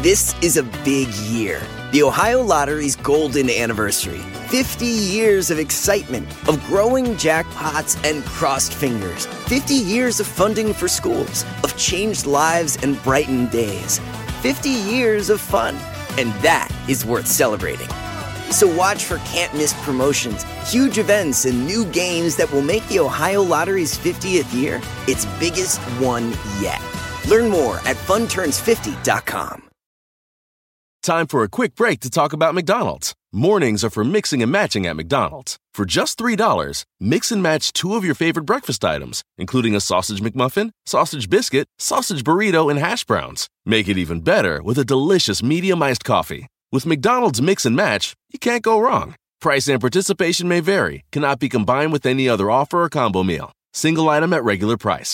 This is a big year. The Ohio Lottery's golden anniversary. 50 years of excitement, of growing jackpots and crossed fingers. 50 years of funding for schools, of changed lives and brightened days. 50 years of fun. And that is worth celebrating. So watch for can't-miss promotions, huge events, and new games that will make the Ohio Lottery's 50th year its biggest one yet. Learn more at funturns50.com. Time for a quick break to talk about McDonald's. Mornings are for mixing and matching at McDonald's. For just $3, mix and match 2 of your favorite breakfast items, including a sausage McMuffin, sausage biscuit, sausage burrito, and hash browns. Make it even better with a delicious medium iced coffee. With McDonald's Mix and Match, you can't go wrong. Price and participation may vary, cannot be combined with any other offer or combo meal. Single item at regular price.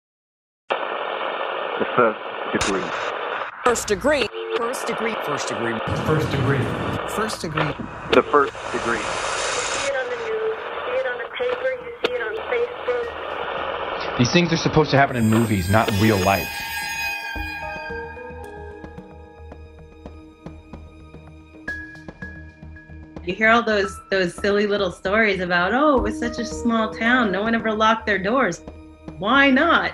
The first degree. First degree. First degree. First degree. First degree. First degree. The first degree. You see it on the news, you see it on the paper, you see it on Facebook. These things are supposed to happen in movies, not in real life. You hear all those silly little stories about, oh, it was such a small town, no one ever locked their doors. Why not?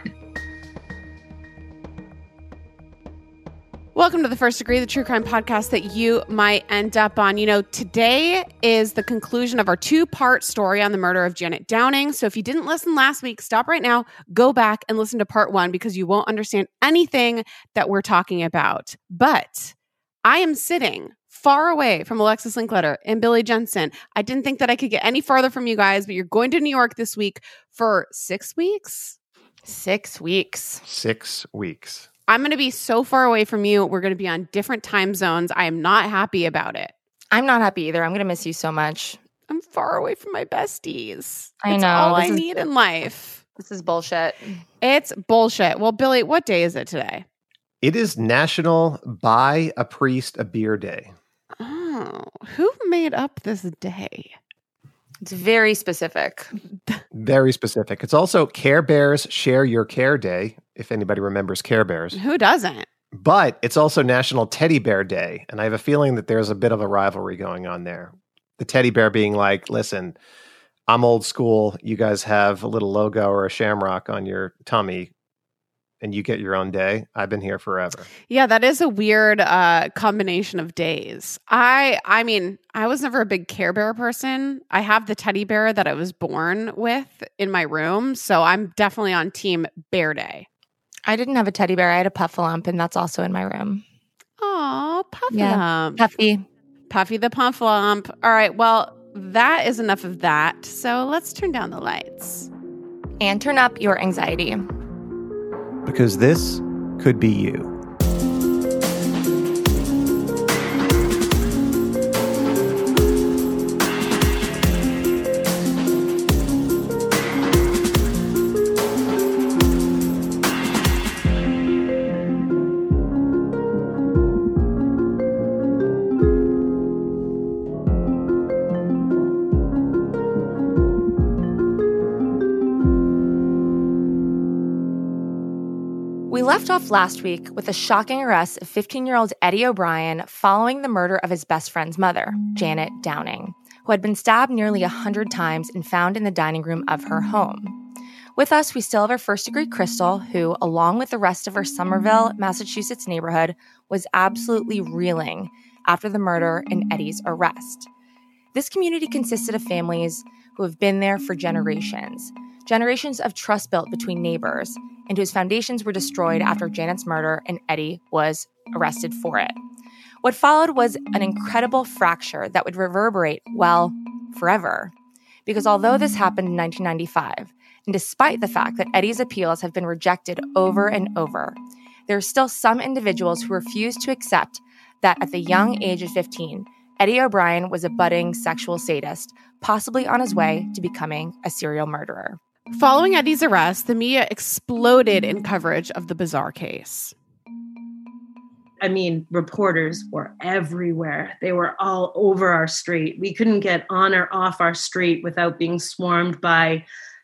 Welcome to The First Degree, the true crime podcast that you might end up on. You know, today is the conclusion of our 2-part story on the murder of Janet Downing. So if you didn't listen last week, stop right now, go back and listen to part 1 because you won't understand anything that we're talking about. But I am sitting far away from Alexis Linkletter and Billy Jensen. I didn't think that I could get any farther from you guys, but you're going to New York this week for 6 weeks? 6 weeks. 6 weeks. I'm going to be so far away from you. We're going to be on different time zones. I am not happy about it. I'm not happy either. I'm going to miss you so much. I'm far away from my besties. I It's know. all I need in life. This is bullshit. It's bullshit. Well, Billy, what day is it today? It is National Buy a Priest a Beer Day. Oh, who made up this day? It's very specific. Very specific. It's also Care Bears Share Your Care Day, if anybody remembers Care Bears. Who doesn't? But it's also National Teddy Bear Day, and I have a feeling that there's a bit of a rivalry going on there. The teddy bear being like, listen, I'm old school. You guys have a little logo or a shamrock on your tummy, and you get your own day. I've been here forever. Yeah, that is a weird combination of days. I mean, I was never a big Care Bear person. I have the teddy bear that I was born with in my room, so I'm definitely on Team Bear Day. I didn't have a teddy bear. I had a Puffalump, and that's also in my room. Oh, Puffalump. Yeah, Puffy. Puffy the Puffalump. All right, well, that is enough of that. So let's turn down the lights. And turn up your anxiety. Because this could be you. We left off last week with the shocking arrest of 15-year-old Eddie O'Brien following the murder of his best friend's mother, Janet Downing, who had been stabbed nearly 100 times and found in the dining room of her home. With us, we still have our first-degree Crystal, who, along with the rest of her Somerville, Massachusetts neighborhood, was absolutely reeling after the murder and Eddie's arrest. This community consisted of families who have been there for generations of trust built between neighbors, and whose foundations were destroyed after Janet's murder and Eddie was arrested for it. What followed was an incredible fracture that would reverberate, well, forever. Because although this happened in 1995, and despite the fact that Eddie's appeals have been rejected over and over, there are still some individuals who refuse to accept that at the young age of 15, Eddie O'Brien was a budding sexual sadist, possibly on his way to becoming a serial murderer. Following Eddie's arrest, the media exploded in coverage of the bizarre case. I mean, reporters were everywhere. They were all over our street. We couldn't get on or off our street without being swarmed by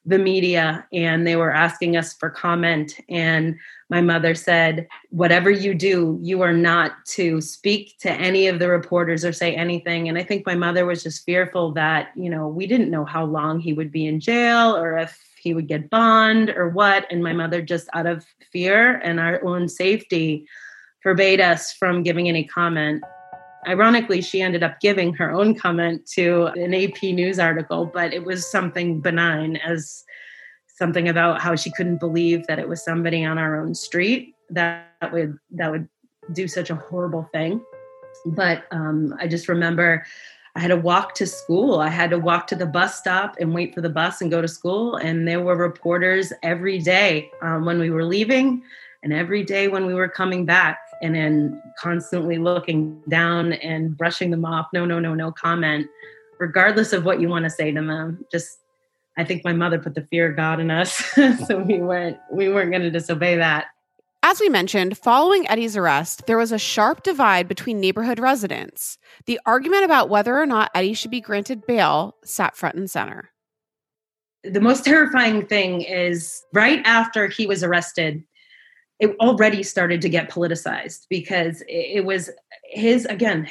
the media and they were asking us for comment. And my mother said, whatever you do, you are not to speak to any of the reporters or say anything. And I think my mother was just fearful that, we didn't know how long he would be in jail or if he would get bond or what. And my mother, just out of fear and our own safety, forbade us from giving any comment. Ironically, she ended up giving her own comment to an AP News article, but it was something benign, as something about how she couldn't believe that it was somebody on our own street that would do such a horrible thing. But I just remember I had to walk to school. I had to walk to the bus stop and wait for the bus and go to school. And there were reporters every day when we were leaving and every day when we were coming back. And then constantly looking down and brushing them off. No comment, regardless of what you want to say to them. I think my mother put the fear of God in us. So we weren't going to disobey that. As we mentioned, following Eddie's arrest, there was a sharp divide between neighborhood residents. The argument about whether or not Eddie should be granted bail sat front and center. The most terrifying thing is right after he was arrested, it already started to get politicized because it was his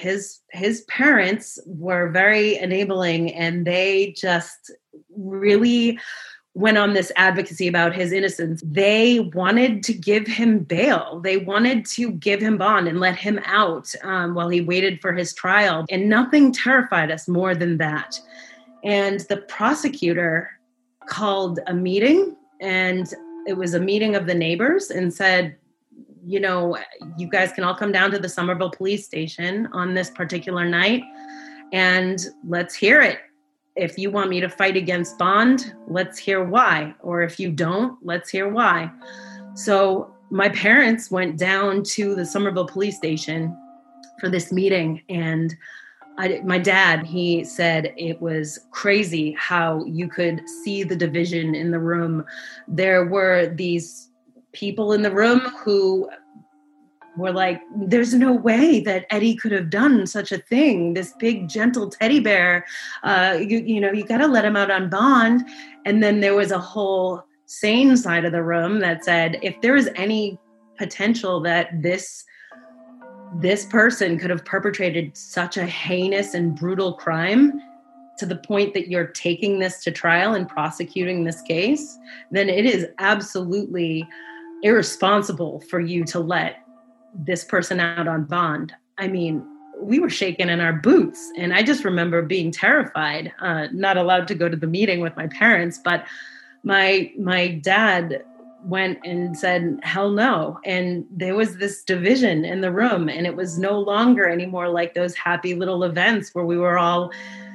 parents were very enabling, and they just really went on this advocacy about his innocence. They wanted to give him bail. They wanted to give him bond and let him out while he waited for his trial. And nothing terrified us more than that. And the prosecutor called a meeting, and it was a meeting of the neighbors, and said, you guys can all come down to the Somerville police station on this particular night and let's hear it. If you want me to fight against bond, let's hear why. Or if you don't, let's hear why. So my parents went down to the Somerville police station for this meeting, and my dad, he said it was crazy how you could see the division in the room. There were these people in the room who were like, there's no way that Eddie could have done such a thing. This big, gentle teddy bear, you got to let him out on bond. And then there was a whole sane side of the room that said, if there is any potential that this person could have perpetrated such a heinous and brutal crime to the point that you're taking this to trial and prosecuting this case, then it is absolutely irresponsible for you to let this person out on bond. I mean, we were shaking in our boots, and I just remember being terrified, not allowed to go to the meeting with my parents, but my dad went and said, hell no. And there was this division in the room, and it was no longer anymore like those happy little events where we were all,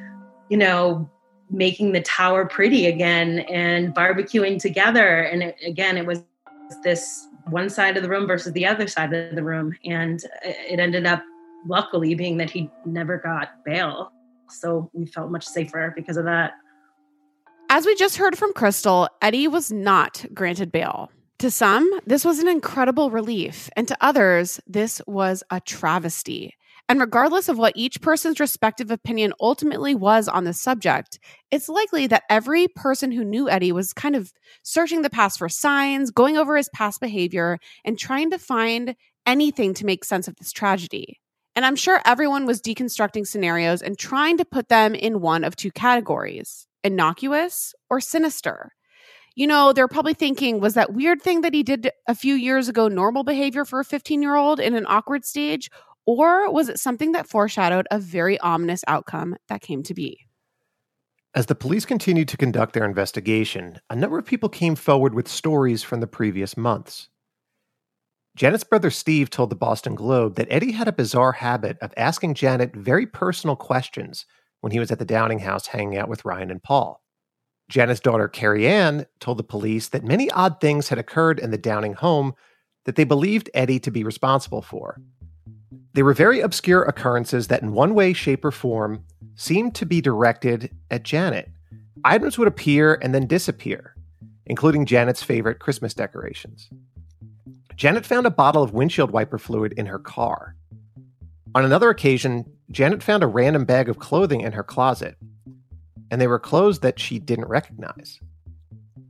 making the tower pretty again and barbecuing together. And it was this one side of the room versus the other side of the room. And it ended up, luckily, being that he never got bail. So we felt much safer because of that. As we just heard from Crystal, Eddie was not granted bail. To some, this was an incredible relief, and to others, this was a travesty. And regardless of what each person's respective opinion ultimately was on the subject, it's likely that every person who knew Eddie was kind of searching the past for signs, going over his past behavior, and trying to find anything to make sense of this tragedy. And I'm sure everyone was deconstructing scenarios and trying to put them in one of two categories: innocuous or sinister. They're probably thinking, was that weird thing that he did a few years ago normal behavior for a 15-year-old in an awkward stage? Or was it something that foreshadowed a very ominous outcome that came to be? As the police continued to conduct their investigation, a number of people came forward with stories from the previous months. Janet's brother Steve told the Boston Globe that Eddie had a bizarre habit of asking Janet very personal questions when he was at the Downing house hanging out with Ryan and Paul. Janet's daughter Carrie Ann told the police that many odd things had occurred in the Downing home that they believed Eddie to be responsible for. They were very obscure occurrences that in one way, shape, or form seemed to be directed at Janet. Items would appear and then disappear, including Janet's favorite Christmas decorations. Janet found a bottle of windshield wiper fluid in her car. On another occasion, Janet found a random bag of clothing in her closet, and they were clothes that she didn't recognize.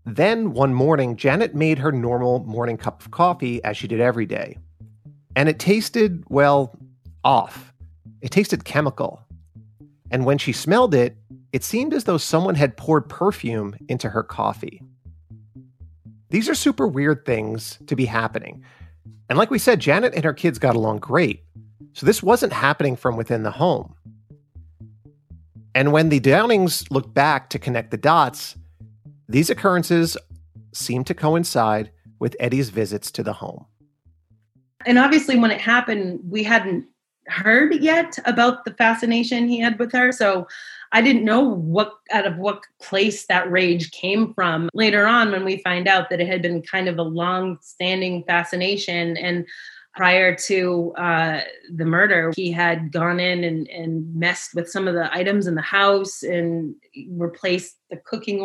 Then one morning, Janet made her normal morning cup of coffee as she did every day. And it tasted, well, off. It tasted chemical. And when she smelled it, it seemed as though someone had poured perfume into her coffee. These are super weird things to be happening. And like we said, Janet and her kids got along great. So this wasn't happening from within the home. And when the Downings looked back to connect the dots, these occurrences seemed to coincide with Eddie's visits to the home. And obviously when it happened, we hadn't heard yet about the fascination he had with her. So I didn't know out of what place that rage came from. Later on, when we find out that it had been kind of a long-standing fascination, and prior to the murder, he had gone in and messed with some of the items in the house and replaced the cooking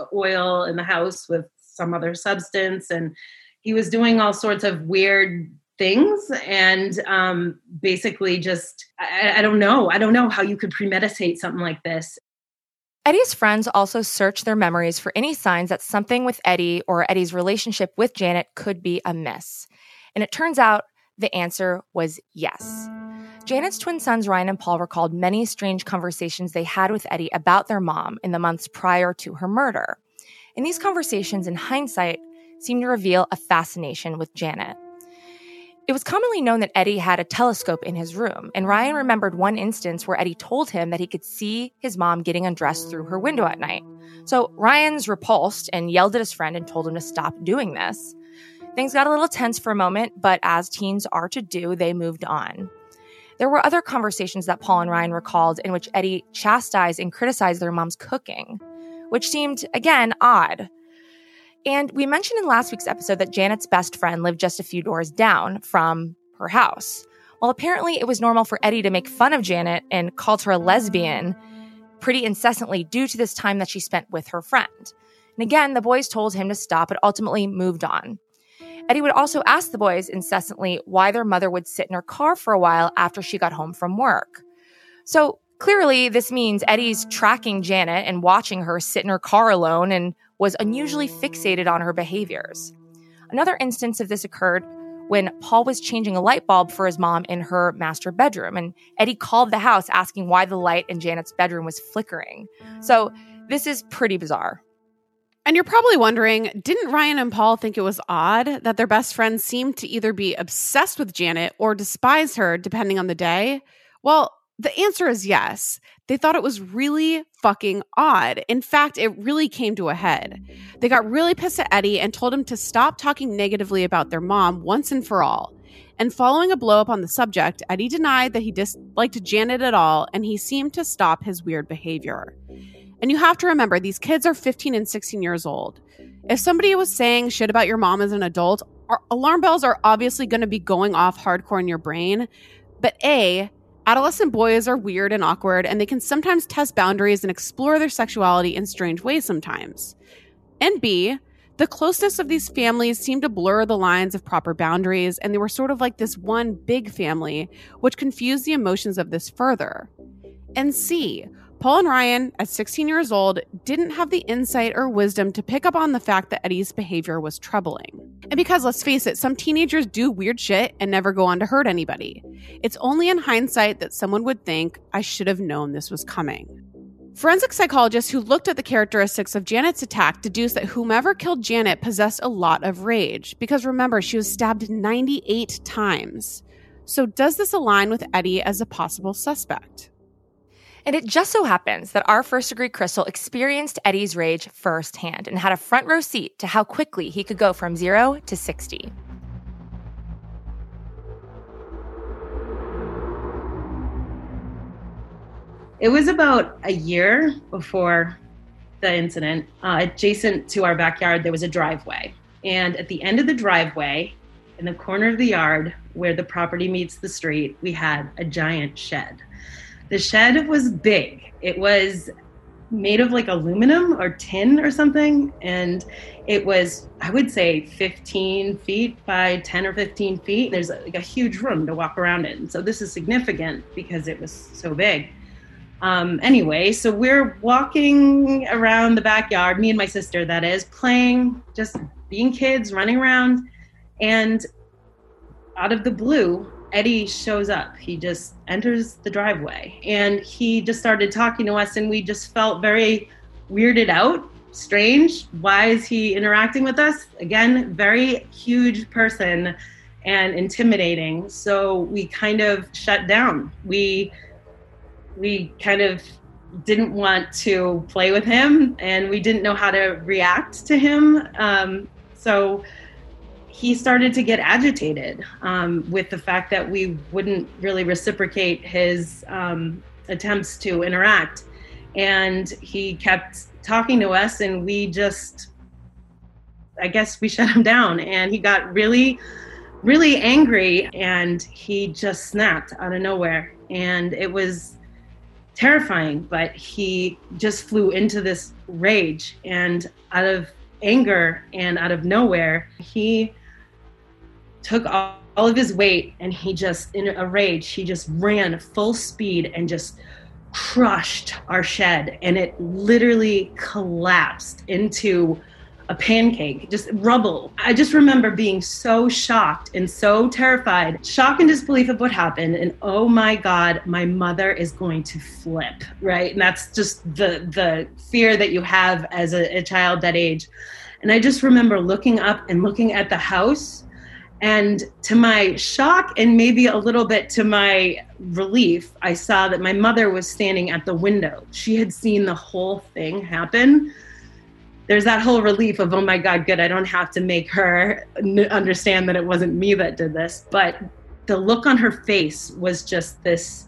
oil in the house with some other substance. And he was doing all sorts of weird things. And basically just, I don't know. I don't know how you could premeditate something like this. Eddie's friends also searched their memories for any signs that something with Eddie or Eddie's relationship with Janet could be amiss. And it turns out the answer was yes. Janet's twin sons, Ryan and Paul, recalled many strange conversations they had with Eddie about their mom in the months prior to her murder. And these conversations, in hindsight, seemed to reveal a fascination with Janet. It was commonly known that Eddie had a telescope in his room, and Ryan remembered one instance where Eddie told him that he could see his mom getting undressed through her window at night. So Ryan's repulsed and yelled at his friend and told him to stop doing this. Things got a little tense for a moment, but as teens are to do, they moved on. There were other conversations that Paul and Ryan recalled in which Eddie chastised and criticized their mom's cooking, which seemed, again, odd. And we mentioned in last week's episode that Janet's best friend lived just a few doors down from her house. Well, apparently it was normal for Eddie to make fun of Janet and called her a lesbian pretty incessantly due to this time that she spent with her friend. And again, the boys told him to stop, but ultimately moved on. Eddie would also ask the boys incessantly why their mother would sit in her car for a while after she got home from work. So clearly, this means Eddie's tracking Janet and watching her sit in her car alone and was unusually fixated on her behaviors. Another instance of this occurred when Paul was changing a light bulb for his mom in her master bedroom, and Eddie called the house asking why the light in Janet's bedroom was flickering. So this is pretty bizarre. And you're probably wondering, didn't Ryan and Paul think it was odd that their best friends seemed to either be obsessed with Janet or despise her, depending on the day? Well, the answer is yes. They thought it was really fucking odd. In fact, it really came to a head. They got really pissed at Eddie and told him to stop talking negatively about their mom once and for all. And following a blow up on the subject, Eddie denied that he disliked Janet at all, and he seemed to stop his weird behavior. And you have to remember, these kids are 15 and 16 years old. If somebody was saying shit about your mom as an adult, alarm bells are obviously going to be going off hardcore in your brain. But A, adolescent boys are weird and awkward, and they can sometimes test boundaries and explore their sexuality in strange ways sometimes. And B, the closeness of these families seemed to blur the lines of proper boundaries, and they were sort of like this one big family, which confused the emotions of this further. And C, Paul and Ryan, at 16 years old, didn't have the insight or wisdom to pick up on the fact that Eddie's behavior was troubling. And because, let's face it, some teenagers do weird shit and never go on to hurt anybody. It's only in hindsight that someone would think, I should have known this was coming. Forensic psychologists who looked at the characteristics of Janet's attack deduced that whomever killed Janet possessed a lot of rage, because remember, she was stabbed 98 times. So does this align with Eddie as a possible suspect? And it just so happens that our first degree Crystal experienced Eddie's rage firsthand and had a front row seat to how quickly he could go from 0 to 60. It was about a year before the incident. Adjacent to our backyard, there was a driveway. And at the end of the driveway, in the corner of the yard where the property meets the street, we had a giant shed. The shed was big. It was made of like aluminum or tin or something. And it was, I would say, 15 feet by 10 or 15 feet. There's like a huge room to walk around in. So this is significant because it was so big. Anyway, so we're walking around the backyard, me and my sister, that is, playing, just being kids, running around. And out of the blue, Eddie shows up. He just enters the driveway and he just started talking to us, and we just felt very weirded out, strange. Why is he interacting with us? Again, very huge person and intimidating. So we kind of shut down. We kind of didn't want to play with him, and we didn't know how to react to him. So he started to get agitated with the fact that we wouldn't really reciprocate his attempts to interact. And he kept talking to us, and we just, I guess we shut him down, and he got really, really angry, and he just snapped out of nowhere. And it was terrifying, but he just flew into this rage, and out of anger and out of nowhere, he took all of his weight, and he just, in a rage, he just ran full speed and just crushed our shed, and it literally collapsed into a pancake, just rubble. I just remember being so shocked and so terrified, shock and disbelief of what happened. And oh my God, my mother is going to flip, right? And that's just the fear that you have as a child that age. And I just remember looking up and looking at the house, and to my shock and maybe a little bit to my relief, I saw that my mother was standing at the window. She had seen the whole thing happen. There's that whole relief of, oh my God, good, I don't have to make her understand that it wasn't me that did this. But the look on her face was just this,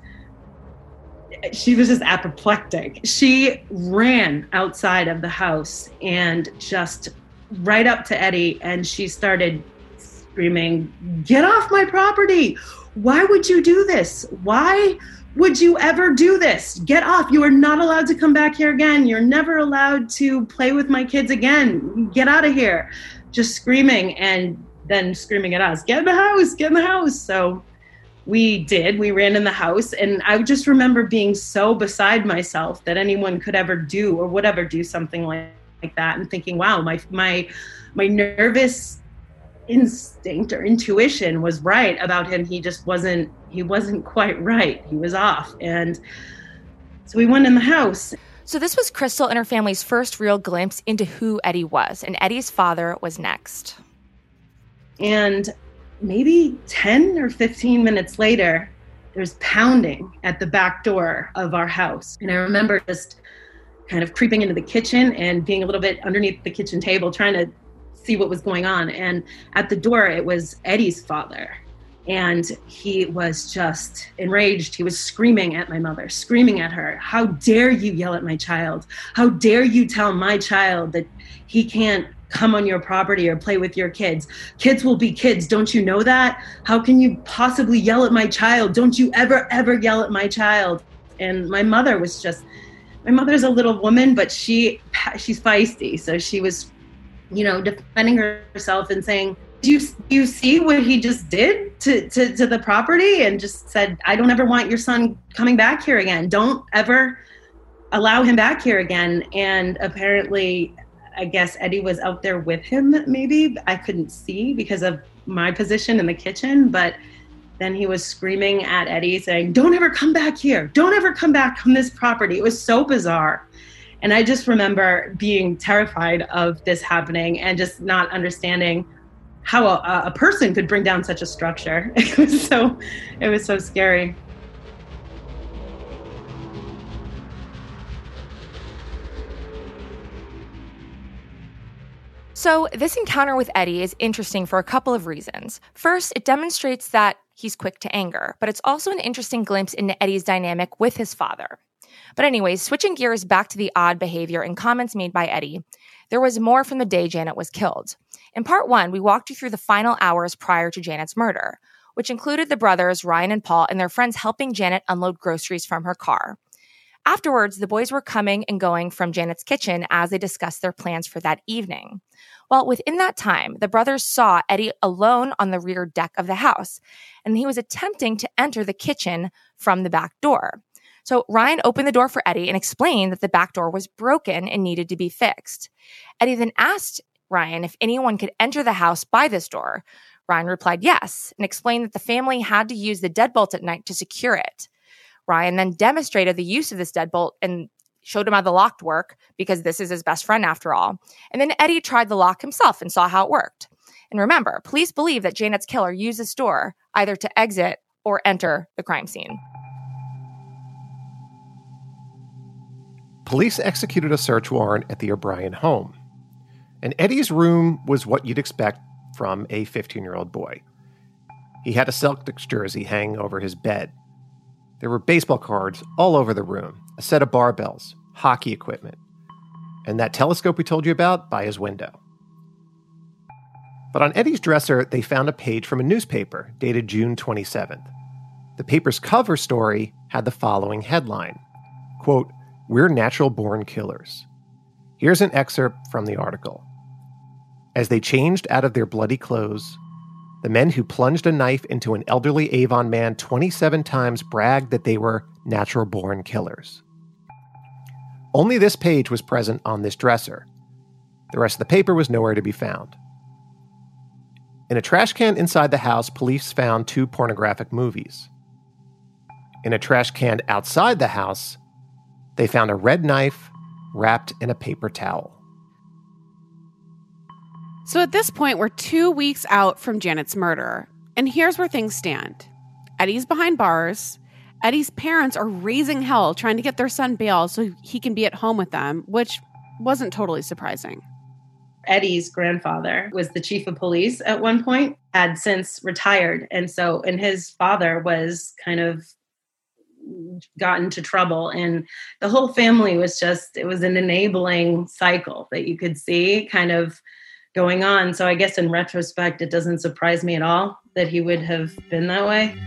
she was just apoplectic. She ran outside of the house and just right up to Eddie, and she started screaming, "Get off my property! Why would you do this? Why would you ever do this? Get off. You are not allowed to come back here again. You're never allowed to play with my kids again. Get out of here." Just screaming, and then screaming at us, "Get in the house, get in the house." So we did. We ran in the house, and I just remember being so beside myself that anyone could ever do or would ever do something like that, and thinking, wow, my nervous instinct or intuition was right about him. He wasn't quite right. He was off. And so we went in the house. So this was Crystal and her family's first real glimpse into who Eddie was, and Eddie's father was next. And maybe 10 or 15 minutes later, there's pounding at the back door of our house. And I remember just kind of creeping into the kitchen and being a little bit underneath the kitchen table, trying to see what was going on. And at the door, it was Eddie's father. And he was just enraged. He was screaming at my mother, screaming at her. "How dare you yell at my child? How dare you tell my child that he can't come on your property or play with your kids? Kids will be kids. Don't you know that? How can you possibly yell at my child? Don't you ever, ever yell at my child?" And my mother was just, my mother's a little woman, but she's feisty. So she was, defending herself and saying, do you see what he just did to the property? And just said, "I don't ever want your son coming back here again. Don't ever allow him back here again." And apparently, I guess Eddie was out there with him, maybe. I couldn't see because of my position in the kitchen, but then he was screaming at Eddie saying, "Don't ever come back here. Don't ever come back on this property." It was so bizarre. And I just remember being terrified of this happening and just not understanding how a person could bring down such a structure. It was so scary. So this encounter with Eddie is interesting for a couple of reasons. First, it demonstrates that he's quick to anger, but it's also an interesting glimpse into Eddie's dynamic with his father. But anyways, switching gears back to the odd behavior and comments made by Eddie, there was more from the day Janet was killed. In part 1, we walked you through the final hours prior to Janet's murder, which included the brothers, Ryan and Paul, and their friends helping Janet unload groceries from her car. Afterwards, the boys were coming and going from Janet's kitchen as they discussed their plans for that evening. Well, within that time, the brothers saw Eddie alone on the rear deck of the house, and he was attempting to enter the kitchen from the back door. So Ryan opened the door for Eddie and explained that the back door was broken and needed to be fixed. Eddie then asked Ryan if anyone could enter the house by this door. Ryan replied yes and explained that the family had to use the deadbolt at night to secure it. Ryan then demonstrated the use of this deadbolt and showed him how the lock worked because this is his best friend after all. And then Eddie tried the lock himself and saw how it worked. And remember, police believe that Janet's killer used this door either to exit or enter the crime scene. Police executed a search warrant at the O'Brien home. And Eddie's room was what you'd expect from a 15-year-old boy. He had a Celtics jersey hanging over his bed. There were baseball cards all over the room, a set of barbells, hockey equipment, and that telescope we told you about by his window. But on Eddie's dresser, they found a page from a newspaper dated June 27th. The paper's cover story had the following headline, quote, "We're natural-born killers." Here's an excerpt from the article. As they changed out of their bloody clothes, the men who plunged a knife into an elderly Avon man 27 times bragged that they were natural-born killers. Only this page was present on this dresser. The rest of the paper was nowhere to be found. In a trash can inside the house, police found 2 pornographic movies. In a trash can outside the house, they found a red knife wrapped in a paper towel. So at this point, we're 2 weeks out from Janet's murder. And here's where things stand. Eddie's behind bars. Eddie's parents are raising hell trying to get their son bail so he can be at home with them, which wasn't totally surprising. Eddie's grandfather was the chief of police at one point, had since retired. And his father was kind of got into trouble. And the whole family was it was an enabling cycle that you could see kind of going on. So I guess in retrospect, it doesn't surprise me at all that he would have been that way.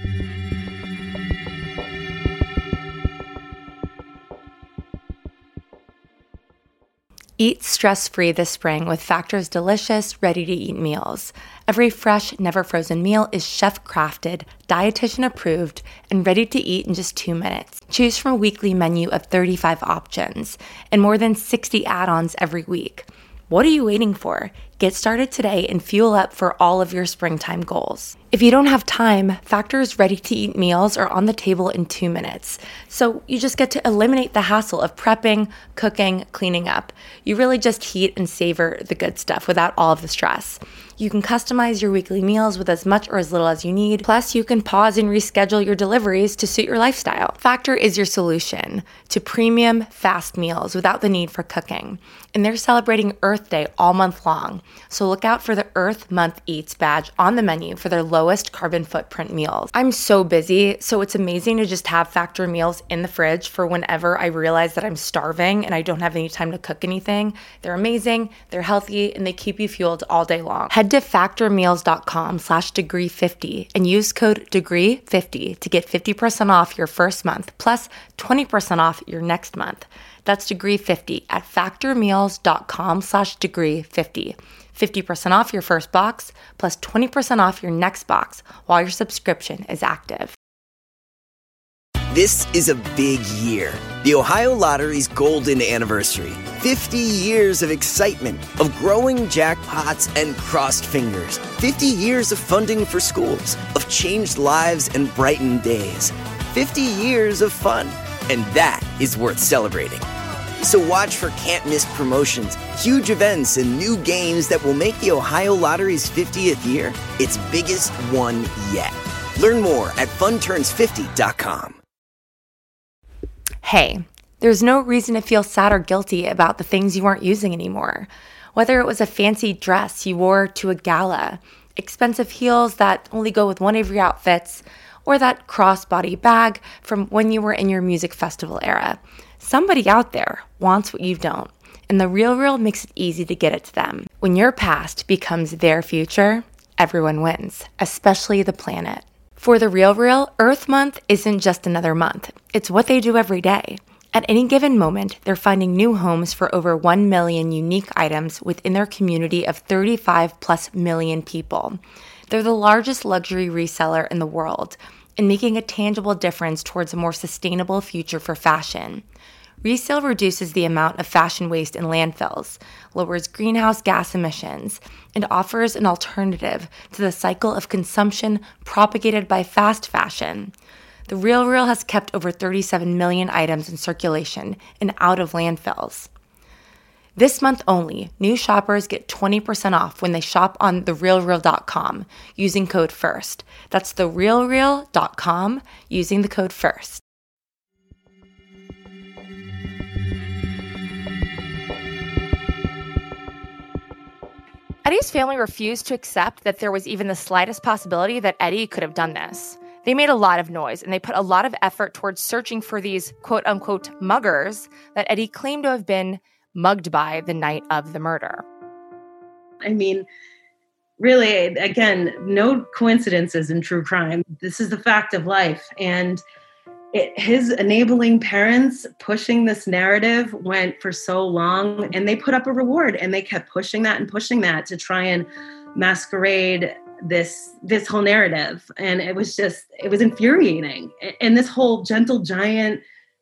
Eat stress-free this spring with Factor's delicious, ready-to-eat meals. Every fresh, never-frozen meal is chef-crafted, dietitian-approved, and ready to eat in just 2 minutes. Choose from a weekly menu of 35 options and more than 60 add-ons every week. What are you waiting for? Get started today and fuel up for all of your springtime goals. If you don't have time, Factor's ready-to-eat meals are on the table in 2 minutes. So you just get to eliminate the hassle of prepping, cooking, cleaning up. You really just heat and savor the good stuff without all of the stress. You can customize your weekly meals with as much or as little as you need. Plus, you can pause and reschedule your deliveries to suit your lifestyle. Factor is your solution to premium, fast meals without the need for cooking. And they're celebrating Earth Day all month long. So look out for the Earth Month Eats badge on the menu for their lowest carbon footprint meals. I'm so busy, so it's amazing to just have Factor meals in the fridge for whenever I realize that I'm starving and I don't have any time to cook anything. They're amazing, they're healthy, and they keep you fueled all day long. Head to factormeals.com/degree50 and use code degree50 to get 50% off your first month plus 20% off your next month. That's degree50 at factormeals.com/degree50. 50% off your first box plus 20% off your next box while your subscription is active. This is a big year. The Ohio Lottery's golden anniversary. 50 years of excitement, of growing jackpots and crossed fingers. 50 years of funding for schools, of changed lives and brightened days. 50 years of fun. And that is worth celebrating. So watch for can't-miss promotions, huge events, and new games that will make the Ohio Lottery's 50th year its biggest one yet. Learn more at funturns50.com. Hey, there's no reason to feel sad or guilty about the things you aren't using anymore. Whether it was a fancy dress you wore to a gala, expensive heels that only go with one of your outfits, or that crossbody bag from when you were in your music festival era. Somebody out there wants what you don't, and The RealReal makes it easy to get it to them. When your past becomes their future, everyone wins, especially the planet. For The RealReal, Earth Month isn't just another month. It's what they do every day. At any given moment, they're finding new homes for over 1 million unique items within their community of 35 plus million people. They're the largest luxury reseller in the world. and making a tangible difference towards a more sustainable future for fashion. Resale reduces the amount of fashion waste in landfills, lowers greenhouse gas emissions, and offers an alternative to the cycle of consumption propagated by fast fashion. The RealReal has kept over 37 million items in circulation and out of landfills. This month only, new shoppers get 20% off when they shop on therealreal.com using code FIRST. That's therealreal.com using the code FIRST. Eddie's family refused to accept that there was even the slightest possibility that Eddie could have done this. They made a lot of noise, and they put a lot of effort towards searching for these quote-unquote muggers that Eddie claimed to have been mugged by the night of the murder. I mean, really, again, no coincidences in true crime. This is the fact of life. And his enabling parents pushing this narrative went for so long, and they put up a reward, and they kept pushing that to try and masquerade this whole narrative. And it was infuriating. And this whole gentle giant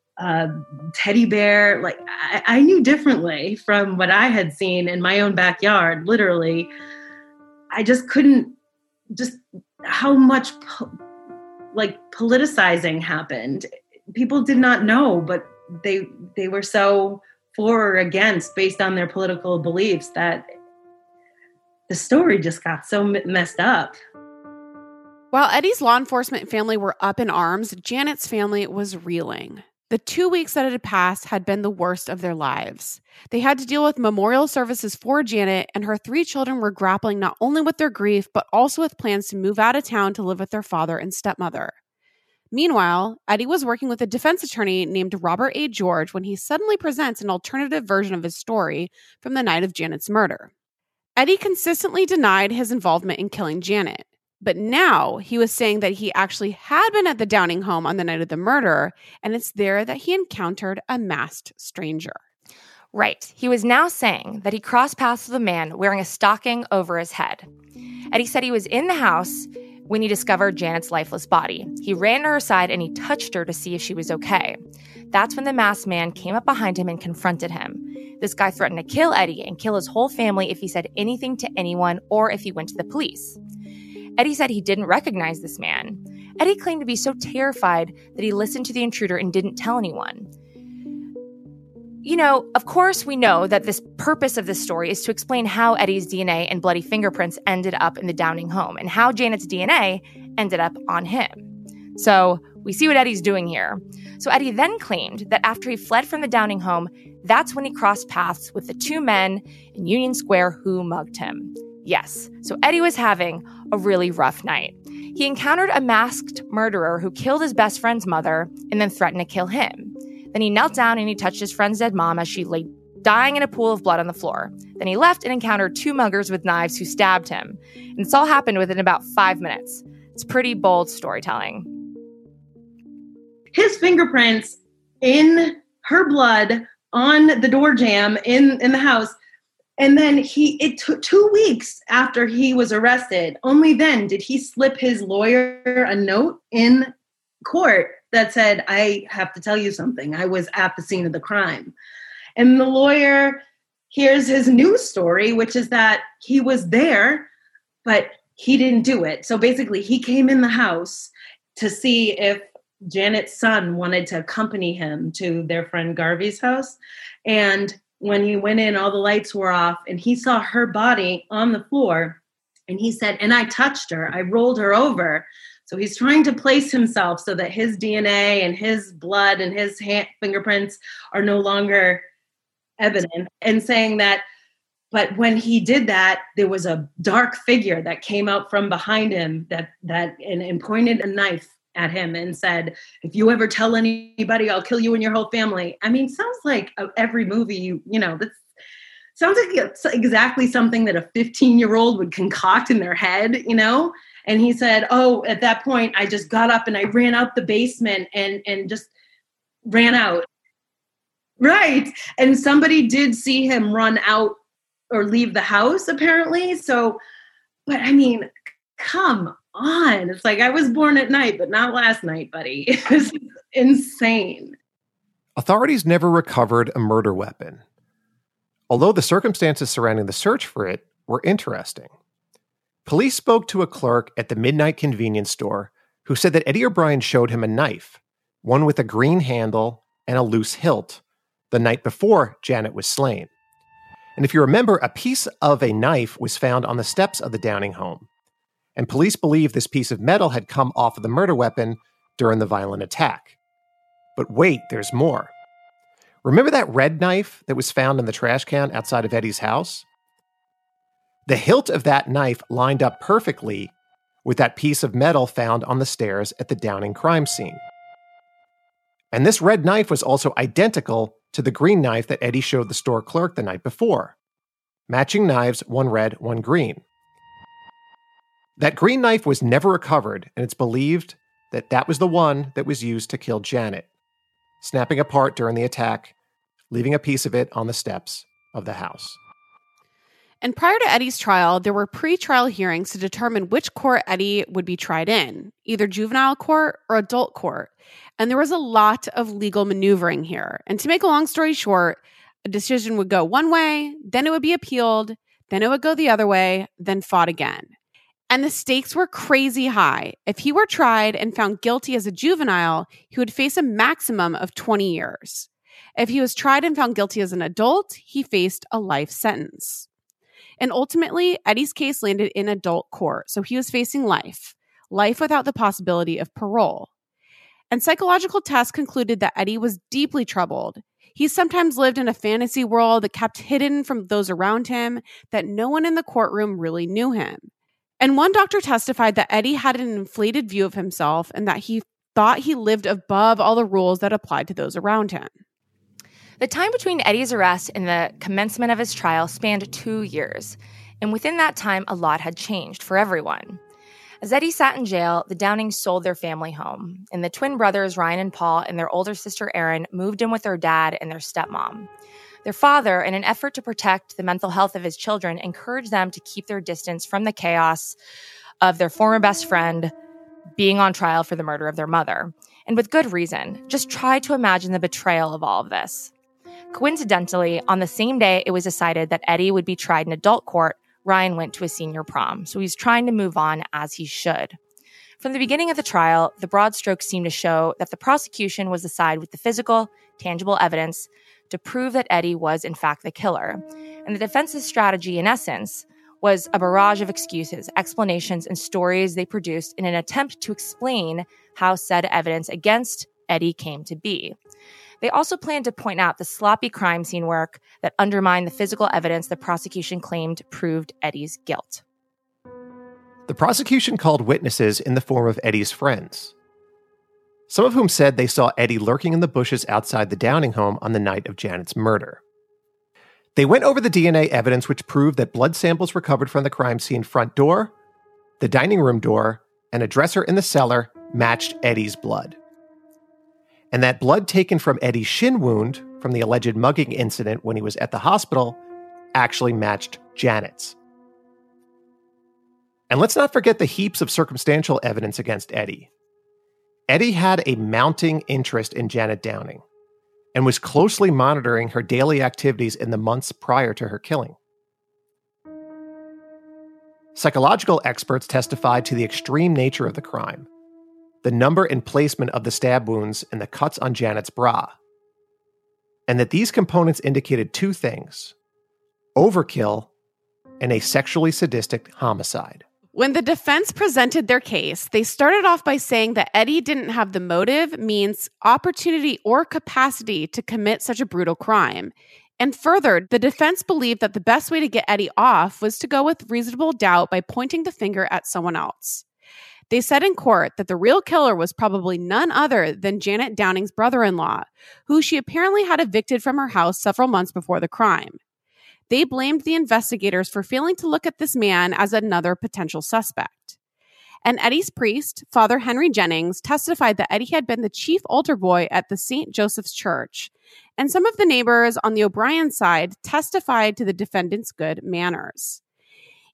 teddy bear, like I knew differently from what I had seen in my own backyard. Literally, I just couldn't, just how much politicizing happened. People did not know, but they were so for or against based on their political beliefs that the story just got so messed up. While Eddie's law enforcement family were up in arms, Janet's family was reeling. The 2 weeks that had passed had been the worst of their lives. They had to deal with memorial services for Janet, and her 3 children were grappling not only with their grief, but also with plans to move out of town to live with their father and stepmother. Meanwhile, Eddie was working with a defense attorney named Robert A. George when he suddenly presents an alternative version of his story from the night of Janet's murder. Eddie consistently denied his involvement in killing Janet. But now he was saying that he actually had been at the Downing home on the night of the murder, and it's there that he encountered a masked stranger. Right. He was now saying that he crossed paths with a man wearing a stocking over his head. Eddie said he was in the house when he discovered Janet's lifeless body. He ran to her side and he touched her to see if she was okay. That's when the masked man came up behind him and confronted him. This guy threatened to kill Eddie and kill his whole family if he said anything to anyone or if he went to the police. Eddie said he didn't recognize this man. Eddie claimed to be so terrified that he listened to the intruder and didn't tell anyone. You know, of course we know that this purpose of this story is to explain how Eddie's DNA and bloody fingerprints ended up in the Downing home and how Janet's DNA ended up on him. So we see what Eddie's doing here. So Eddie then claimed that after he fled from the Downing home, that's when he crossed paths with the 2 men in Union Square who mugged him. Yes, so Eddie was having a really rough night. He encountered a masked murderer who killed his best friend's mother and then threatened to kill him. Then he knelt down and he touched his friend's dead mom as she lay dying in a pool of blood on the floor. Then he left and encountered 2 muggers with knives who stabbed him. And this all happened within about 5 minutes. It's pretty bold storytelling. His fingerprints in her blood on the door jamb in the house. And then it took 2 weeks after he was arrested. Only then did he slip his lawyer a note in court that said, I have to tell you something. I was at the scene of the crime. And the lawyer hears his new story, which is that he was there, but he didn't do it. So basically, he came in the house to see if Janet's son wanted to accompany him to their friend Garvey's house. And when he went in, all the lights were off and he saw her body on the floor. And he said, and I touched her. I rolled her over. So he's trying to place himself so that his DNA and his blood and his fingerprints are no longer evident, and saying that, but when he did that, there was a dark figure that came out from behind him and pointed a knife at him and said, if you ever tell anybody, I'll kill you and your whole family. I mean, sounds like every movie, that sounds like it's exactly something that a 15-year-old would concoct in their head, And he said, oh, at that point, I just got up and I ran out the basement and just ran out. Right. And somebody did see him run out or leave the house, apparently. So, but I mean, come on? It's like, I was born at night, but not last night, buddy. It was insane. Authorities never recovered a murder weapon, although the circumstances surrounding the search for it were interesting. Police spoke to a clerk at the Midnight Convenience Store who said that Eddie O'Brien showed him a knife, one with a green handle and a loose hilt, the night before Janet was slain. And if you remember, a piece of a knife was found on the steps of the Downing home, and police believe this piece of metal had come off of the murder weapon during the violent attack. But wait, there's more. Remember that red knife that was found in the trash can outside of Eddie's house? The hilt of that knife lined up perfectly with that piece of metal found on the stairs at the Downing crime scene. And this red knife was also identical to the green knife that Eddie showed the store clerk the night before. Matching knives, one red, one green. That green knife was never recovered, and it's believed that that was the one that was used to kill Janet, snapping apart during the attack, leaving a piece of it on the steps of the house. And prior to Eddie's trial, there were pre-trial hearings to determine which court Eddie would be tried in, either juvenile court or adult court. And there was a lot of legal maneuvering here. And to make a long story short, a decision would go one way, then it would be appealed, then it would go the other way, then fought again. And the stakes were crazy high. If he were tried and found guilty as a juvenile, he would face a maximum of 20 years. If he was tried and found guilty as an adult, he faced a life sentence. And ultimately, Eddie's case landed in adult court, so he was facing life without the possibility of parole. And psychological tests concluded that Eddie was deeply troubled. He sometimes lived in a fantasy world that kept hidden from those around him, that no one in the courtroom really knew him. And one doctor testified that Eddie had an inflated view of himself and that he thought he lived above all the rules that applied to those around him. The time between Eddie's arrest and the commencement of his trial spanned 2 years, and within that time, a lot had changed for everyone. As Eddie sat in jail, the Downings sold their family home, and the twin brothers, Ryan and Paul, and their older sister, Erin, moved in with their dad and their stepmom. Their father, in an effort to protect the mental health of his children, encouraged them to keep their distance from the chaos of their former best friend being on trial for the murder of their mother. And with good reason. Just try to imagine the betrayal of all of this. Coincidentally, on the same day it was decided that Eddie would be tried in adult court, Ryan went to his senior prom, so he's trying to move on as he should. From the beginning of the trial, the broad strokes seemed to show that the prosecution was the side with the physical, tangible evidence to prove that Eddie was in fact the killer. And the defense's strategy, in essence, was a barrage of excuses, explanations, and stories they produced in an attempt to explain how said evidence against Eddie came to be. They also planned to point out the sloppy crime scene work that undermined the physical evidence the prosecution claimed proved Eddie's guilt. The prosecution called witnesses in the form of Eddie's friends, some of whom said they saw Eddie lurking in the bushes outside the Downing home on the night of Janet's murder. They went over the DNA evidence which proved that blood samples recovered from the crime scene front door, the dining room door, and a dresser in the cellar matched Eddie's blood. And that blood taken from Eddie's shin wound from the alleged mugging incident when he was at the hospital actually matched Janet's. And let's not forget the heaps of circumstantial evidence against Eddie. Eddie had a mounting interest in Janet Downing and was closely monitoring her daily activities in the months prior to her killing. Psychological experts testified to the extreme nature of the crime, the number and placement of the stab wounds and the cuts on Janet's bra, and that these components indicated two things: overkill and a sexually sadistic homicide. When the defense presented their case, they started off by saying that Eddie didn't have the motive, means, opportunity, or capacity to commit such a brutal crime. And further, the defense believed that the best way to get Eddie off was to go with reasonable doubt by pointing the finger at someone else. They said in court that the real killer was probably none other than Janet Downing's brother-in-law, who she apparently had evicted from her house several months before the crime. They blamed the investigators for failing to look at this man as another potential suspect. And Eddie's priest, Father Henry Jennings, testified that Eddie had been the chief altar boy at the St. Joseph's Church, and some of the neighbors on the O'Brien side testified to the defendant's good manners.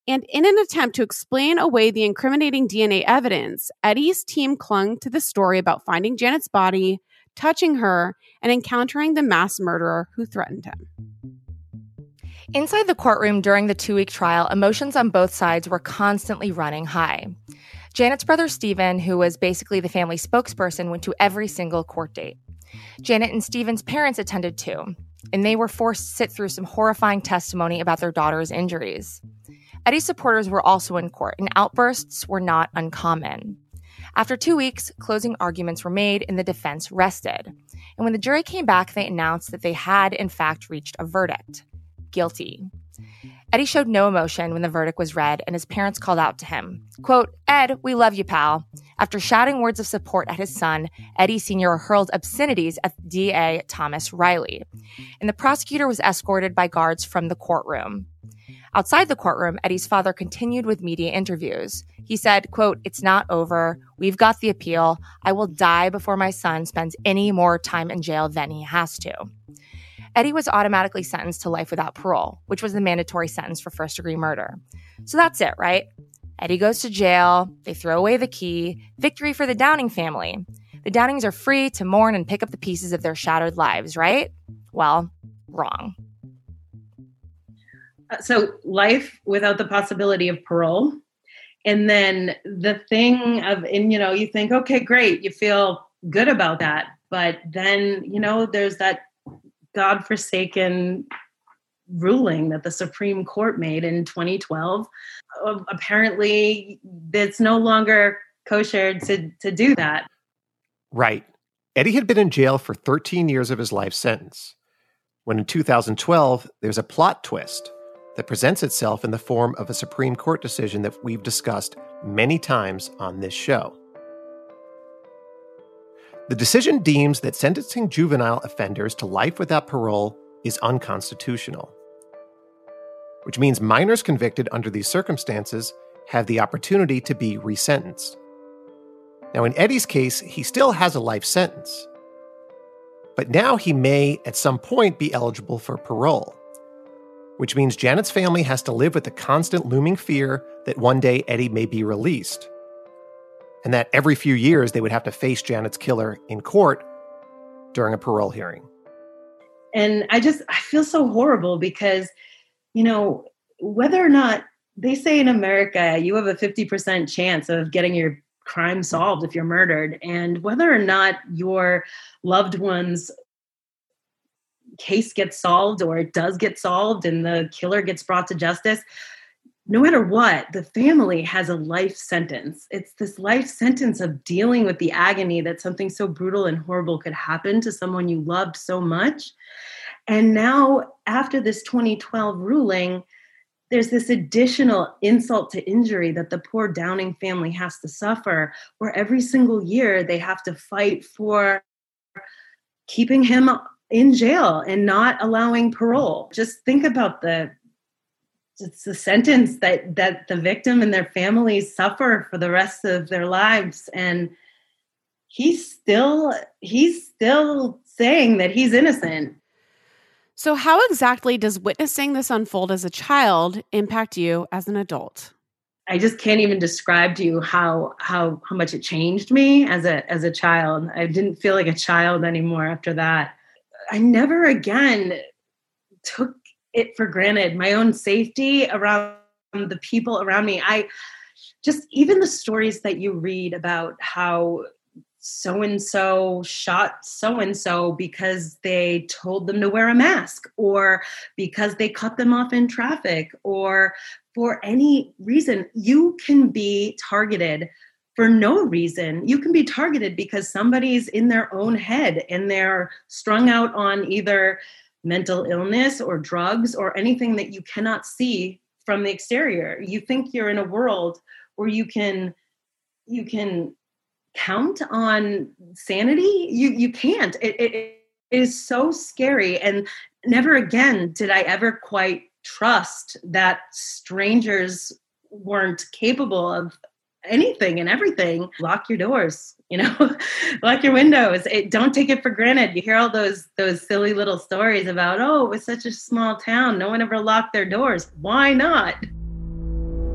And in an attempt to explain away the incriminating DNA evidence, Eddie's team clung to the story about finding Janet's body, touching her, and encountering the mass murderer who threatened him. Inside the courtroom during the 2-week trial, emotions on both sides were constantly running high. Janet's brother Stephen, who was basically the family spokesperson, went to every single court date. Janet and Stephen's parents attended too, and they were forced to sit through some horrifying testimony about their daughter's injuries. Eddie's supporters were also in court, and outbursts were not uncommon. After 2 weeks, closing arguments were made and the defense rested. And when the jury came back, they announced that they had, in fact, reached a verdict: guilty. Eddie showed no emotion when the verdict was read, and his parents called out to him, quote, "Ed, we love you, pal." After shouting words of support at his son, Eddie Sr. hurled obscenities at DA Thomas Riley, and the prosecutor was escorted by guards from the courtroom. Outside the courtroom, Eddie's father continued with media interviews. He said, quote, "It's not over. We've got the appeal. I will die before my son spends any more time in jail than he has to." Eddie was automatically sentenced to life without parole, which was the mandatory sentence for first-degree murder. So that's it, right? Eddie goes to jail. They throw away the key. Victory for the Downing family. The Downings are free to mourn and pick up the pieces of their shattered lives, right? Well, wrong. So life without the possibility of parole. And then the thing of, and you think, okay, great, you feel good about that. But then, there's that godforsaken ruling that the Supreme Court made in 2012. Apparently, it's no longer kosher to do that. Right. Eddie had been in jail for 13 years of his life sentence, when in 2012, there's a plot twist that presents itself in the form of a Supreme Court decision that we've discussed many times on this show. The decision deems that sentencing juvenile offenders to life without parole is unconstitutional, which means minors convicted under these circumstances have the opportunity to be resentenced. Now, in Eddie's case, he still has a life sentence, but now he may at some point be eligible for parole, which means Janet's family has to live with the constant looming fear that one day Eddie may be released, and that every few years they would have to face Janet's killer in court during a parole hearing. And I feel so horrible because, whether or not they say in America, you have a 50% chance of getting your crime solved if you're murdered, and whether or not your loved one's case gets solved or it does get solved and the killer gets brought to justice, no matter what, the family has a life sentence. It's this life sentence of dealing with the agony that something so brutal and horrible could happen to someone you loved so much. And now, after this 2012 ruling, there's this additional insult to injury that the poor Downing family has to suffer, where every single year they have to fight for keeping him in jail and not allowing parole. Just think about it's the sentence that the victim and their families suffer for the rest of their lives. And he's still saying that he's innocent. So how exactly does witnessing this unfold as a child impact you as an adult? I just can't even describe to you how much it changed me as a child. I didn't feel like a child anymore after that. I never again took it for granted, my own safety around the people around me. Even the stories that you read about how so-and-so shot so-and-so because they told them to wear a mask, or because they cut them off in traffic, or for any reason. You can be targeted for no reason. You can be targeted because somebody's in their own head and they're strung out on either mental illness or drugs or anything that you cannot see from the exterior. You think you're in a world where you can count on sanity. You can't. It is so scary. And never again did I ever quite trust that strangers weren't capable of anything and everything. Lock your doors, lock your windows. Don't take it for granted. You hear all those silly little stories about, oh, it was such a small town, no one ever locked their doors. Why not?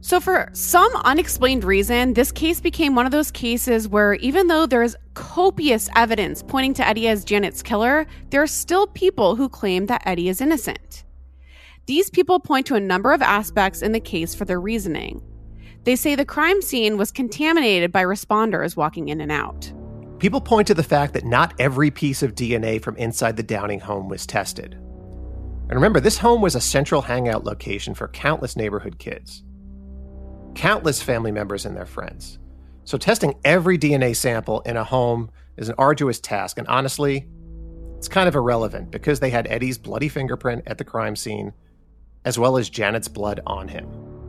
So for some unexplained reason, this case became one of those cases where even though there's copious evidence pointing to Eddie as Janet's killer, there are still people who claim that Eddie is innocent. These people point to a number of aspects in the case for their reasoning. They say the crime scene was contaminated by responders walking in and out. People point to the fact that not every piece of DNA from inside the Downing home was tested. And remember, this home was a central hangout location for countless neighborhood kids. Countless family members and their friends. So testing every DNA sample in a home is an arduous task, and honestly, it's kind of irrelevant because they had Eddie's bloody fingerprint at the crime scene, as well as Janet's blood on him.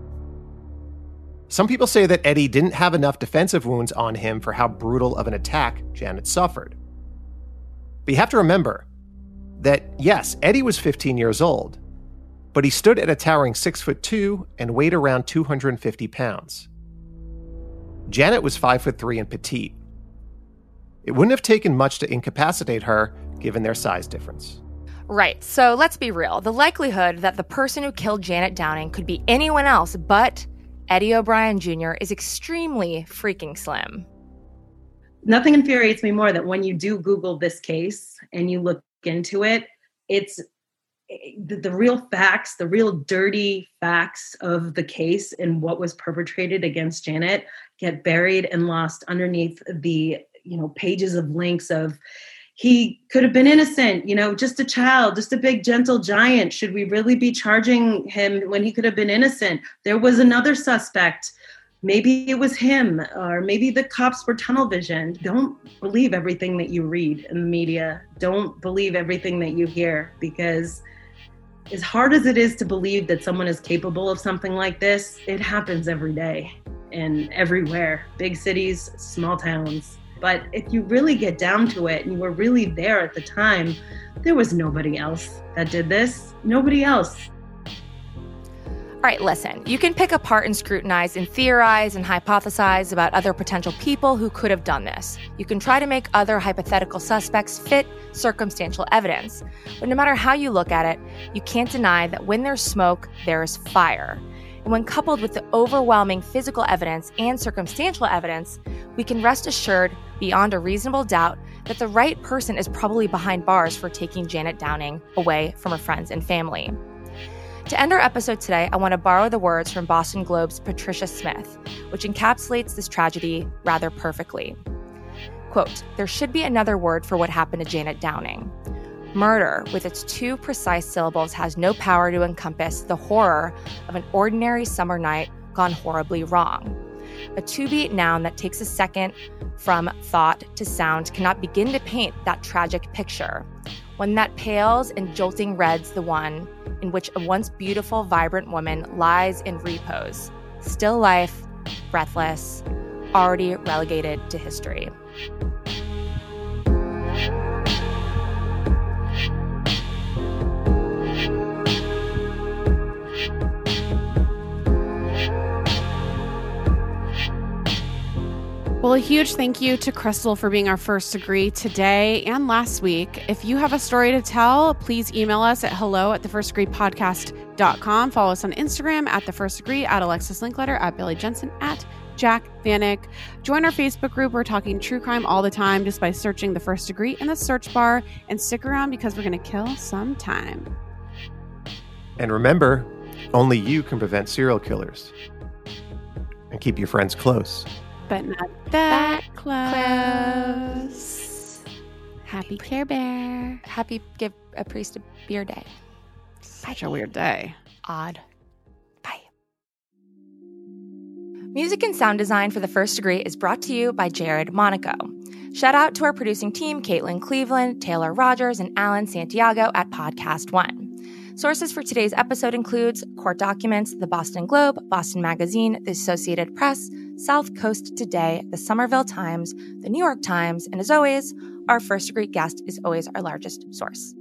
Some people say that Eddie didn't have enough defensive wounds on him for how brutal of an attack Janet suffered. But you have to remember that, yes, Eddie was 15 years old, but he stood at a towering 6'2" and weighed around 250 pounds. Janet was 5'3" and petite. It wouldn't have taken much to incapacitate her, given their size difference. Right, so let's be real. The likelihood that the person who killed Janet Downing could be anyone else but Eddie O'Brien Jr. is extremely freaking slim. Nothing infuriates me more than when you do Google this case and you look into it, it's the real facts, the real dirty facts of the case and what was perpetrated against Janet get buried and lost underneath the, pages of links of he could have been innocent, just a child, just a big gentle giant. Should we really be charging him when he could have been innocent? There was another suspect. Maybe it was him, or maybe the cops were tunnel visioned. Don't believe everything that you read in the media. Don't believe everything that you hear, because as hard as it is to believe that someone is capable of something like this, it happens every day and everywhere, big cities, small towns. But if you really get down to it and you were really there at the time, there was nobody else that did this. Nobody else. All right, listen, you can pick apart and scrutinize and theorize and hypothesize about other potential people who could have done this. You can try to make other hypothetical suspects fit circumstantial evidence. But no matter how you look at it, you can't deny that when there's smoke, there's fire. And when coupled with the overwhelming physical evidence and circumstantial evidence, we can rest assured beyond a reasonable doubt that the right person is probably behind bars for taking Janet Downing away from her friends and family. To end our episode today, I want to borrow the words from Boston Globe's Patricia Smith, which encapsulates this tragedy rather perfectly. Quote, "There should be another word for what happened to Janet Downing. Murder, with its two precise syllables, has no power to encompass the horror of an ordinary summer night gone horribly wrong. A two-beat noun that takes a second from thought to sound cannot begin to paint that tragic picture. One that pales and jolting reds the one in which a once beautiful, vibrant woman lies in repose, still life, breathless, already relegated to history." Well, a huge thank you to Crystal for being our first degree today and last week. If you have a story to tell, please email us at hello@thefirstdegreepodcast.com. Follow us on Instagram at @thefirstdegree, at Alexis Linkletter, at Billy Jensen, at Jack Vanek. Join our Facebook group. We're talking true crime all the time just by searching The First Degree in the search bar. And stick around because we're going to kill some time. And remember, only you can prevent serial killers. And keep your friends close. But not that close. Happy Care Bear. Happy Give a Priest a Beer Day. Such a weird day. Odd. Bye. Music and sound design for The First Degree is brought to you by Jared Monaco. Shout out to our producing team, Caitlin Cleveland, Taylor Rogers, and Alan Santiago at Podcast One. Sources for today's episode includes court documents, the Boston Globe, Boston Magazine, the Associated Press, South Coast Today, the Somerville Times, the New York Times, and as always, our First Degree guest is always our largest source.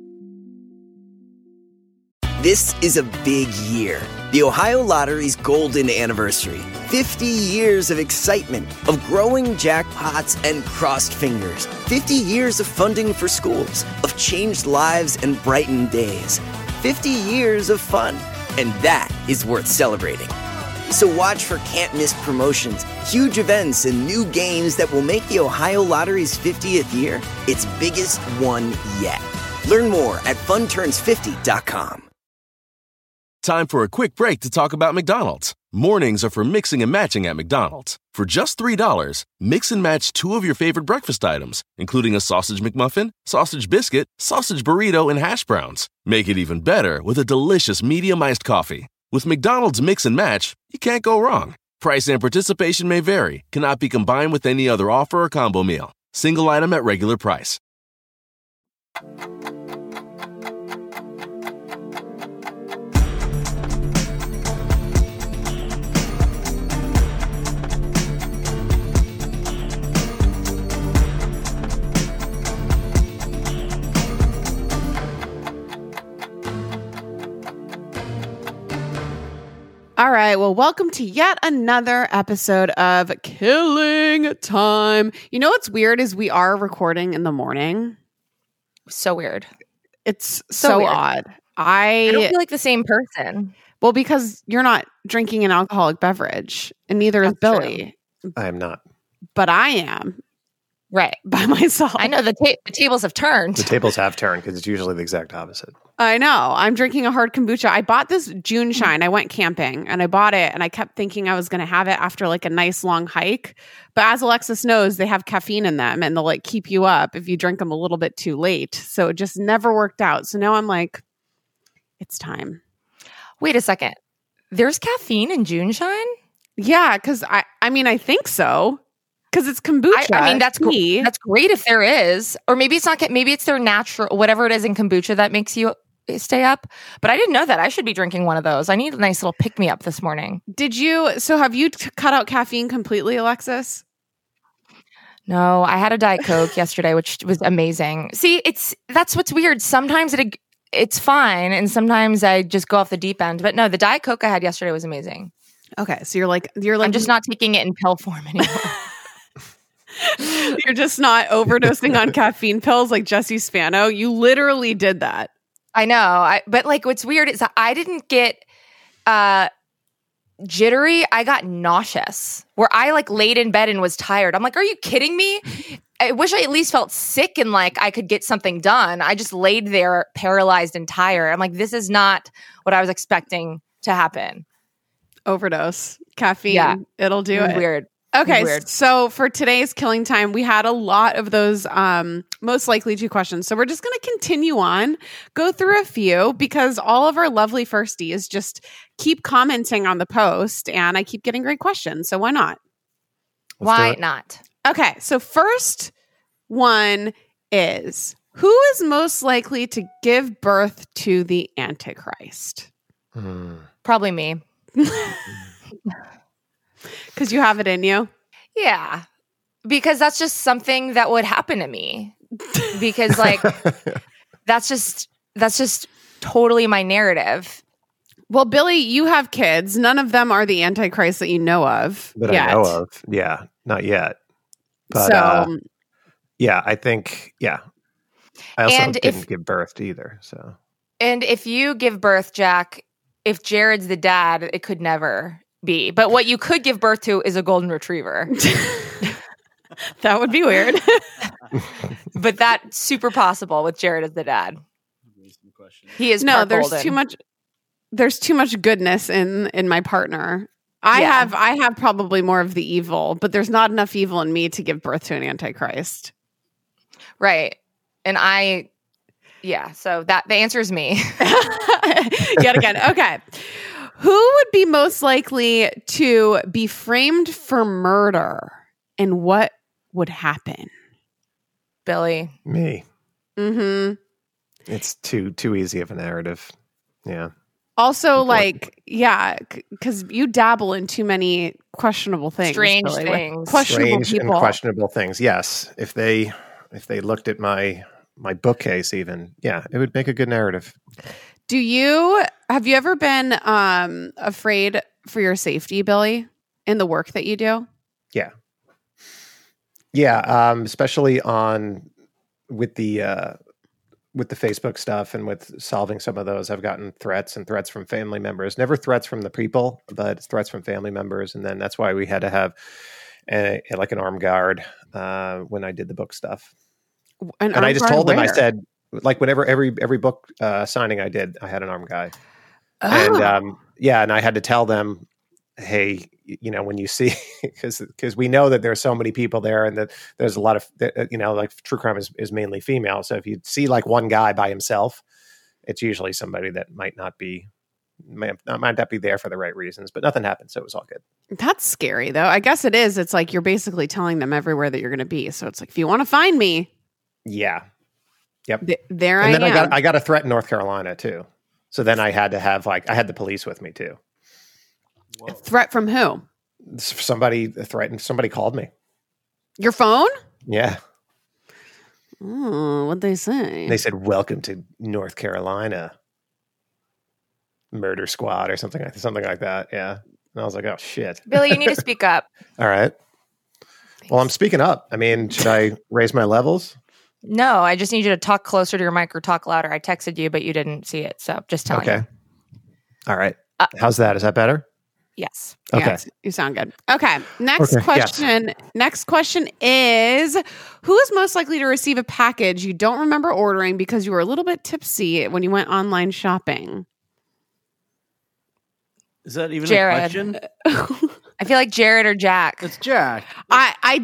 This is a big year. The Ohio Lottery's golden anniversary. 50 years of excitement, of growing jackpots and crossed fingers. 50 years of funding for schools, of changed lives and brightened days. 50 years of fun, and that is worth celebrating. So watch for can't-miss promotions, huge events, and new games that will make the Ohio Lottery's 50th year its biggest one yet. Learn more at funturns50.com. Time for a quick break to talk about McDonald's. Mornings are for mixing and matching at McDonald's. For just $3, mix and match 2 of your favorite breakfast items, including a sausage McMuffin, sausage biscuit, sausage burrito, and hash browns. Make it even better with a delicious medium iced coffee. With McDonald's Mix and Match, you can't go wrong. Price and participation may vary. Cannot be combined with any other offer or combo meal. Single item at regular price. All right. Well, welcome to yet another episode of Killing Time. You know what's weird is we are recording in the morning. So weird. It's so weird. odd. I don't feel like the same person. Well, because you're not drinking an alcoholic beverage, and neither is Billy. I am not. But I am. Right. By myself. I know the tables have turned. The tables have turned because it's usually the exact opposite. I know. I'm drinking a hard kombucha. I bought this June Shine. I went camping and I bought it and I kept thinking I was going to have it after like a nice long hike. But as Alexis knows, they have caffeine in them and they'll like keep you up if you drink them a little bit too late. So it just never worked out. So now I'm like, it's time. Wait a second. There's caffeine in June Shine? Yeah, because I mean, I think so. Because it's kombucha. I mean, that's great if there is. Or maybe it's not. Maybe it's their natural, whatever it is in kombucha that makes you stay up. But I didn't know that. I should be drinking one of those. I need a nice little pick-me-up this morning. Have you cut out caffeine completely, Alexis? No, I had a Diet Coke yesterday, which was amazing. See, that's what's weird. Sometimes it's fine, and sometimes I just go off the deep end. But no, the Diet Coke I had yesterday was amazing. Okay, so you're like I'm just not taking it in pill form anymore. You're just not overdosing on caffeine pills like Jesse Spano. You literally did that. I know. But like what's weird is I didn't get jittery. I got nauseous where I like laid in bed and was tired. I'm like, are you kidding me? I wish I at least felt sick and like I could get something done. I just laid there paralyzed and tired. I'm like, this is not what I was expecting to happen. Overdose. Caffeine. Yeah. It'll do it. Weird. Okay, so for today's Killing Time, we had a lot of those most likely to questions. So we're just going to continue on, go through a few, because all of our lovely firsties just keep commenting on the post, and I keep getting great questions. So why not? Why not? Okay, so first one is, who is most likely to give birth to the Antichrist? Probably me. Because you have it in you? Yeah. Because that's just something that would happen to me. Because like that's just totally my narrative. Well, Billy, you have kids. None of them are the Antichrist that you know of. That yet. I know of. Yeah. Not yet. But I think, I also didn't give birth either. So and if you give birth, Jack, if Jared's the dad, it could never be. But what you could give birth to is a golden retriever. That would be weird. But that's super possible with Jared as the dad. He is there's golden. There's too much goodness in my partner. I have probably more of the evil, but there's not enough evil in me to give birth to an Antichrist. Right. And so that the answer is me. Yet again. Okay. Who would be most likely to be framed for murder, and what would happen? Billy. Me. Mm-hmm. It's too easy of a narrative. Yeah. Also, because you dabble in too many questionable things. Strange things. Questionable things. Yes. If they looked at my bookcase even, it would make a good narrative. Have you ever been afraid for your safety, Billy, in the work that you do? Yeah. Yeah. Especially with the with the Facebook stuff and with solving some of those, I've gotten threats from family members. Never threats from the people, but threats from family members. And then that's why we had to have an armed guard when I did the book stuff. And I just told them, I said, like, whenever every book signing I did, I had an armed guy. Oh. And and I had to tell them, hey, when you see, because we know that there's so many people there, and that there's a lot of, like, true crime is mainly female. So if you see like one guy by himself, it's usually somebody that might not be there for the right reasons, but nothing happened. So it was all good. That's scary though. I guess it is. It's like, you're basically telling them everywhere that you're going to be. So it's like, if you want to find me. Yeah. Yep. There I am. And then I got a threat in North Carolina too. So then I had to have I had the police with me too. Whoa. A threat from who? Somebody threatened. Somebody called me. Your phone? Yeah. Oh, what'd they say? They said, "Welcome to North Carolina, murder squad," or something like that. Yeah. And I was like, "Oh shit." Billy, you need to speak up. All right. Thanks. Well, I'm speaking up. I mean, should I raise my levels? No, I just need you to talk closer to your mic or talk louder. I texted you, but you didn't see it. So just telling you. Okay. All right. How's that? Is that better? Yes. Okay. Yeah, you sound good. Okay. Next question. Yes. Next question is, who is most likely to receive a package you don't remember ordering because you were a little bit tipsy when you went online shopping? Is that even Jared. a question? I feel like Jared or Jack. It's Jack. I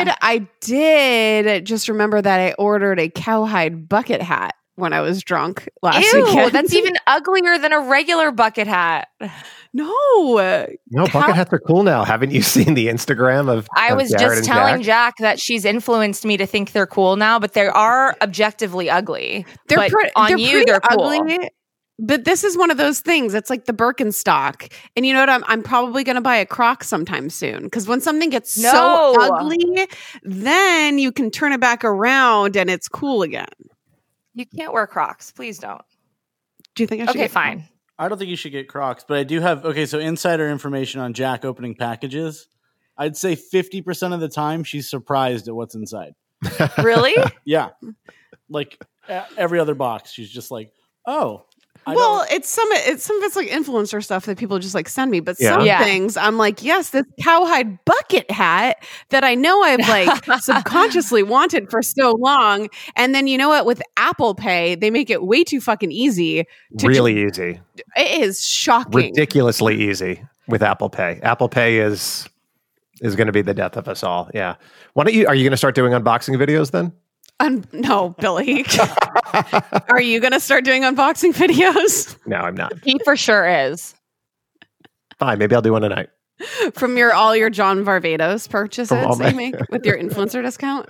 did just remember that I ordered a cowhide bucket hat when I was drunk last weekend. That's even uglier than a regular bucket hat. No, bucket hats are cool now. Haven't you seen the Instagram of I was Jared just telling Jack that she's influenced me to think they're cool now, but they are objectively ugly. They're cool. Ugly. But this is one of those things. It's like the Birkenstock. And you know what? I'm probably going to buy a Croc sometime soon. Because when something gets so ugly, then you can turn it back around and it's cool again. You can't wear Crocs. Please don't. Do you think I should get fine. I don't think you should get Crocs, but I do have, so insider information on Jack opening packages. I'd say 50% of the time she's surprised at what's inside. Really? Yeah. Like every other box, she's just like, oh. It's some of it's like influencer stuff that people just like send me, but some things I'm like, yes, this cowhide bucket hat that I know I've like subconsciously wanted for so long, and then you know what? With Apple Pay, they make it way too fucking easy. Easy. It is shocking, ridiculously easy with Apple Pay. Apple Pay is going to be the death of us all. Yeah. Are you going to start doing unboxing videos then? No, Billy. Are you going to start doing unboxing videos? No, I'm not. He for sure is. Fine, maybe I'll do one tonight. From all your John Varvatos purchases that you make with your influencer discount?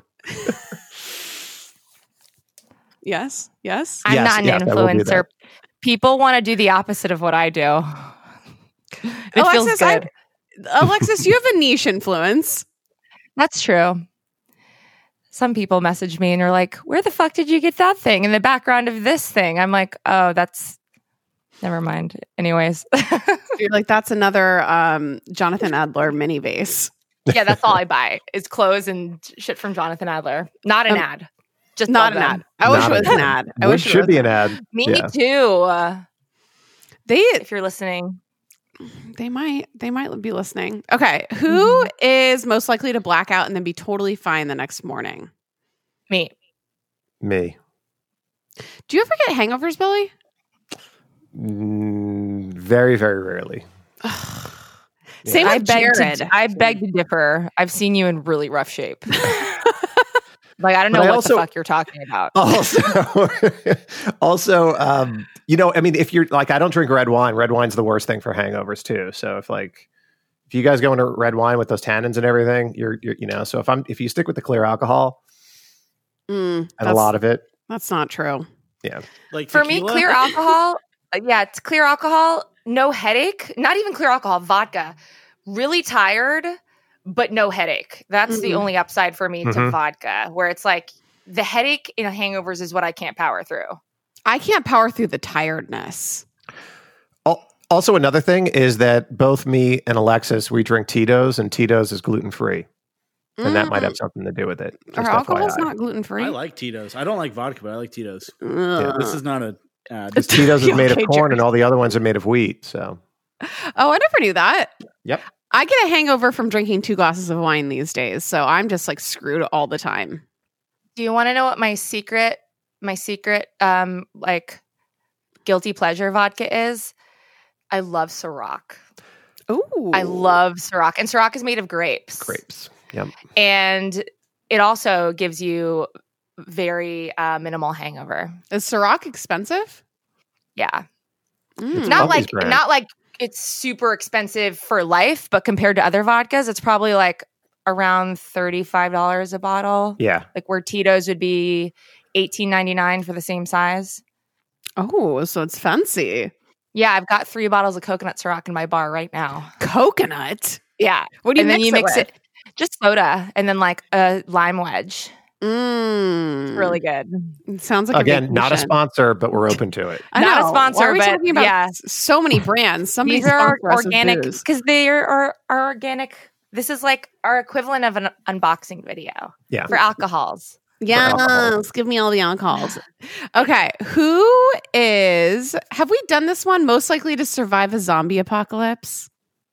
Yes. I'm not an influencer. People want to do the opposite of what I do. It feels good. Alexis, you have a niche influence. That's true. Some people message me and are like, where the fuck did you get that thing in the background of this thing? I'm like, oh, that's... Never mind. Anyways. You're like, that's another Jonathan Adler mini vase. Yeah, that's all I buy is clothes and shit from Jonathan Adler. Not an ad. Just not an ad. I wish it was an ad. I wish it should be an ad. Me too. If you're listening. They might be listening. Okay. Who is most likely to black out and then be totally fine the next morning? Me. Do you ever get hangovers, Billy? Very, very rarely. Same with Jared. I beg to differ. I've seen you in really rough shape. Like, I don't know what the fuck you're talking about. Also, I mean, if you're like, I don't drink red wine. Red wine's the worst thing for hangovers too. So if you guys go into red wine with those tannins and everything, you're so if you stick with the clear alcohol and a lot of it. That's not true. Yeah. Like for me, clear alcohol. It's clear alcohol, no headache, not even clear alcohol, vodka, really tired, but no headache. That's the only upside for me to vodka, where it's like the headache in hangovers is what I can't power through. I can't power through the tiredness. Also, another thing is that both me and Alexis, we drink Tito's, and Tito's is gluten-free. and that might have something to do with it. Our alcohol's not gluten free. I like Tito's. I don't like vodka, but I like Tito's. Yeah, this is not a. Tito's is made of corn, and all the other ones are made of wheat. So. Oh, I never knew that. Yep. I get a hangover from drinking 2 glasses of wine these days, so I'm just like screwed all the time. Do you want to know what my secret like guilty pleasure vodka is? I love Ciroc. Ooh. I love Ciroc. And Ciroc is made of grapes. Grapes. Yep. And it also gives you very minimal hangover. Is Ciroc expensive? Yeah. It's Not Buffy's like brand. it's super expensive for life, but compared to other vodkas, it's probably like around $35 a bottle. Yeah. Like where Tito's would be $18.99 for the same size. Oh, so it's fancy. Yeah, I've got 3 bottles of coconut Ciroc in my bar right now. Coconut? Yeah. What do you and then mix you mix with? it just soda and then like a lime wedge. Mm. It's really good. It sounds like Again, not a vacation. sponsor, but we're open to it. I Not know. a sponsor, Why are we but talking about yeah. so many brands. Somebody These are sponsor us with organic booze. because they are organic. This is like our equivalent of an unboxing video Yeah. for alcohols. Yes, give me all the alcohols. Okay, have we done this one most likely to survive a zombie apocalypse?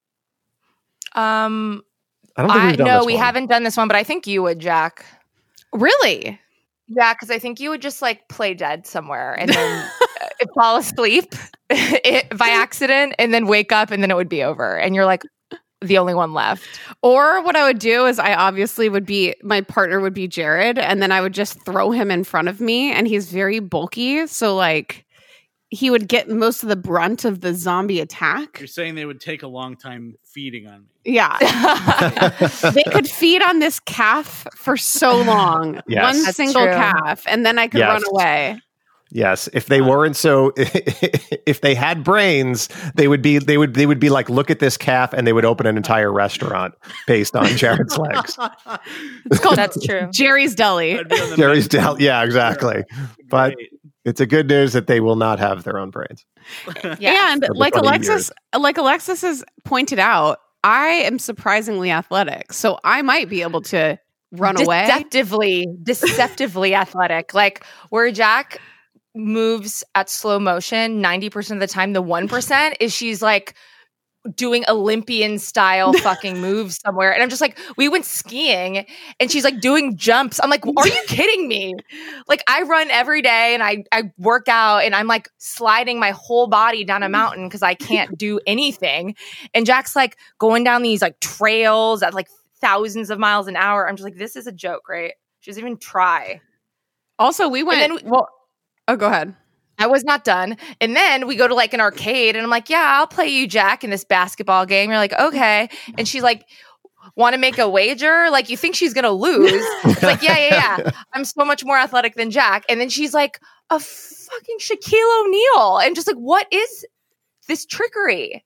I don't think we've done No, this we one. haven't done this one, but I think you would, Jack. Really? Yeah, because I think you would just like play dead somewhere and then fall asleep by accident and then wake up and then it would be over. And you're like the only one left. Or what I would do is my partner would be Jared, and then I would just throw him in front of me, and he's very bulky. So like he would get most of the brunt of the zombie attack. You're saying they would take a long time feeding on me. Yeah. They could feed on this calf for so long. Yes. One That's single true. calf, and then I could Yes. run away. Yes, if they weren't so, if they had brains, they would be like, look at this calf, and they would open an entire restaurant based on Jared's legs. It's called That's true. Jerry's Deli. I'd be on the Jerry's Deli, yeah, exactly. But Great. it's a good news that they will not have their own brains. Yeah. And For the like 20 Alexis has pointed out, I am surprisingly athletic, so I might be able to run away. Deceptively athletic. Like where Jack moves at slow motion 90% of the time, the 1% is she's like doing Olympian style fucking moves somewhere. And I'm just like, we went skiing and she's like doing jumps. I'm like, are you kidding me? Like I run every day and I work out and I'm like sliding my whole body down a mountain because I can't do anything. And Jack's like going down these like trails at like thousands of miles an hour. I'm just like, this is a joke, right? She doesn't even try. Also, we went. Oh, go ahead. I was not done. And then we go to like an arcade and I'm like, yeah, I'll play you Jack in this basketball game. You're like, okay. And she's like, want to make a wager? Like, you think she's going to lose? It's like, yeah. I'm so much more athletic than Jack. And then she's like, a fucking Shaquille O'Neal. And just like, what is this trickery?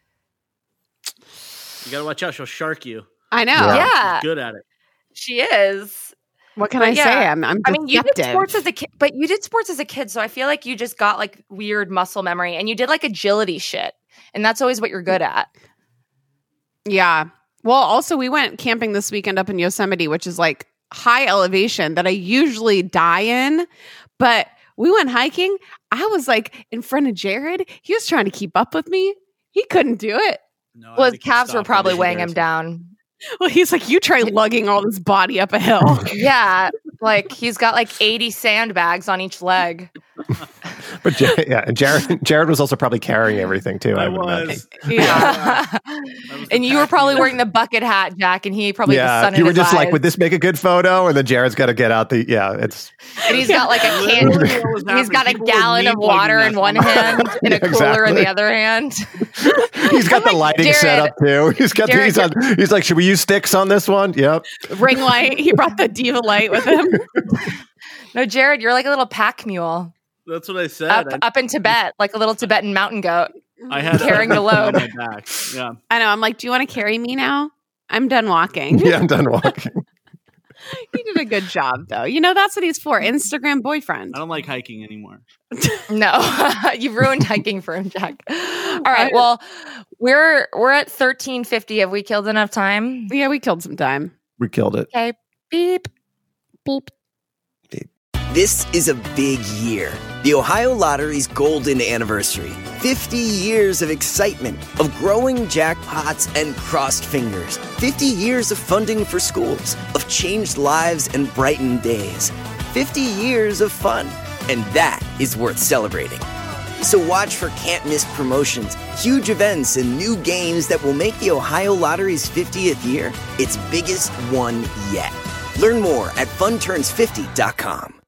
You gotta watch out; she'll shark you. I know. Yeah. She's good at it. She is. What can But I yeah. say? I'm I mean, you did deceptive. sports as a kid, but you did sports as a kid, so I feel like you just got like weird muscle memory, and you did like agility shit, and that's always what you're good at. Yeah. Well, also, we went camping this weekend up in Yosemite, which is like high elevation that I usually die in. But we went hiking. I was like in front of Jared. He was trying to keep up with me. He couldn't do it. No, Well, I his think you calves were stopped probably when weighing she him does. down. Well, he's like, you try lugging all this body up a hill. Yeah, like he's got like 80 sandbags on each leg. But and Jared was also probably carrying everything too. I would imagine. Yeah. the And you were pack probably mule. wearing the bucket hat, Jack, and he probably the sun in you were his just like, eyes. would this make a good photo? And then Jared's got to get out the it's And he's got like a Literally can. what was He's got a happening. People were gallon of meat water mugging in one us. hand and a Yeah, cooler in exactly. the other hand. he's got the lighting Jared- set up too. He's got Jared- he's like, should we use sticks on this one? Yep. Ring light. He brought the diva light with him. No, Jared, you're like a little pack mule That's what I said. up in Tibet, like a little Tibetan mountain goat. I had carrying the everything load. on my back. Yeah. I know. I'm like, do you want to carry me now? I'm done walking. Yeah, I'm done walking. He did a good job, though. You know, that's what he's for. Instagram boyfriend. I don't like hiking anymore. No, you've ruined hiking for him, Jack. All right, well, we're at 13:50. Have we killed enough time? Yeah, we killed some time. We killed it. Okay. Beep. Beep. This is a big year. The Ohio Lottery's golden anniversary. 50 years of excitement, of growing jackpots and crossed fingers. 50 years of funding for schools, of changed lives and brightened days. 50 years of fun. And that is worth celebrating. So watch for can't-miss promotions, huge events, and new games that will make the Ohio Lottery's 50th year its biggest one yet. Learn more at funturns50.com.